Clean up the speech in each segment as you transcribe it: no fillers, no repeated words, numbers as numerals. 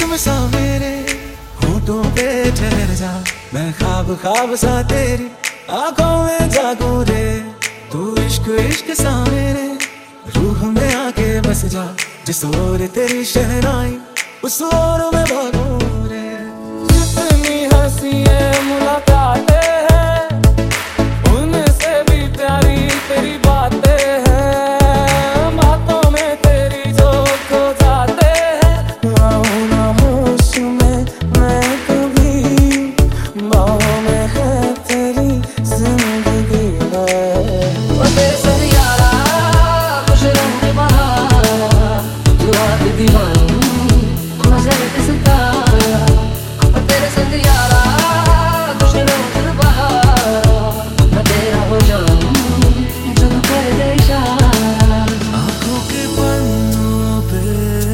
जिस्म सा मेरे होठों पे ठहर जा, मैं ख्वाब ख्वाब सा तेरी आंखों में जागूं रे। तू इश्क इश्क सा मेरे रूह में आके बस जा, जिस ओर तेरी शहनाई उस ओर में भागूं रे। जितनी हंसी है मुलाकातें हैं, उनसे भी प्यारी तेरी बातें हैं। बातों में तेरी जो खो जाते हैं, आऊं ना होश में मैं कभी, बाहों में है तेरी जिंदगी है। वो तेरे संग यारा खुश रहूं बहार, तू आके दीवानी मजे लेते सितारा। वो तेरे संग यारा खुश रहूं बहार, मैं तेरा हो जाऊं जो तू कर दे इशारा। आँखों के पन्नों पे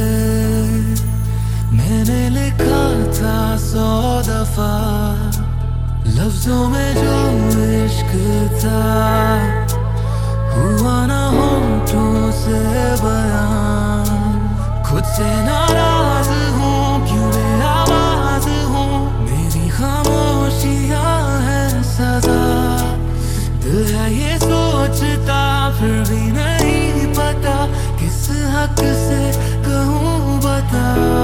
मैंने लिखा था 100 दफा, लफ्जों में जो इश्क था हुआ ना होठों से बयान। खुद से नाराज हूँ, क्यों बेआवाज हूँ, मेरी खामोशियाँ है सजा। दिल है ये सोचता फिर भी नहीं पता, किस हक से कहूँ बता।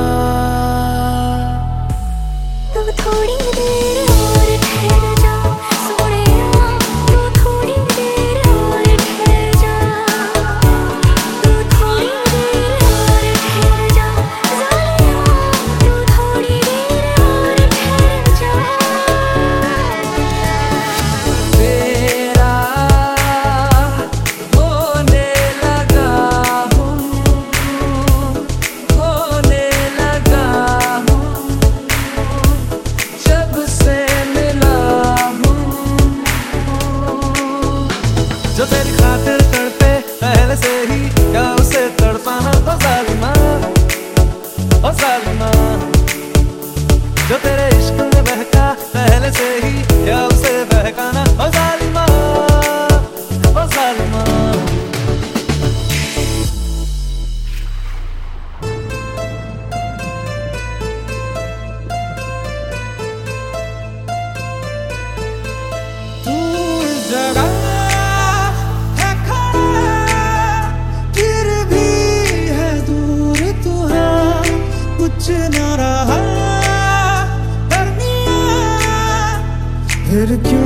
तू थोड़ी देर और ठहर जा, सोनिया तू थोड़ी देर और ठहर जा। तू थोड़ी देर और ठहर जा, ज़ालिया तू थोड़ी देर और ठहर जा। तेरा होने लगा हूँ, होने लगा हूँ, जब से मिला हूँ। जो तेरी खातिर तड़पे पहले से ही, क्या उसे तड़पाना ओ जालिमा, ओ जालिमा। जो तेरे इश्क में बहका पहले से ही, क्या उसे बहकाना ओ जालिमा, ओ जालिमा। तू इस जगह है खड़ा, फिर भी है दूर तू है, कुछ न रहा करनिया, फिर क्यों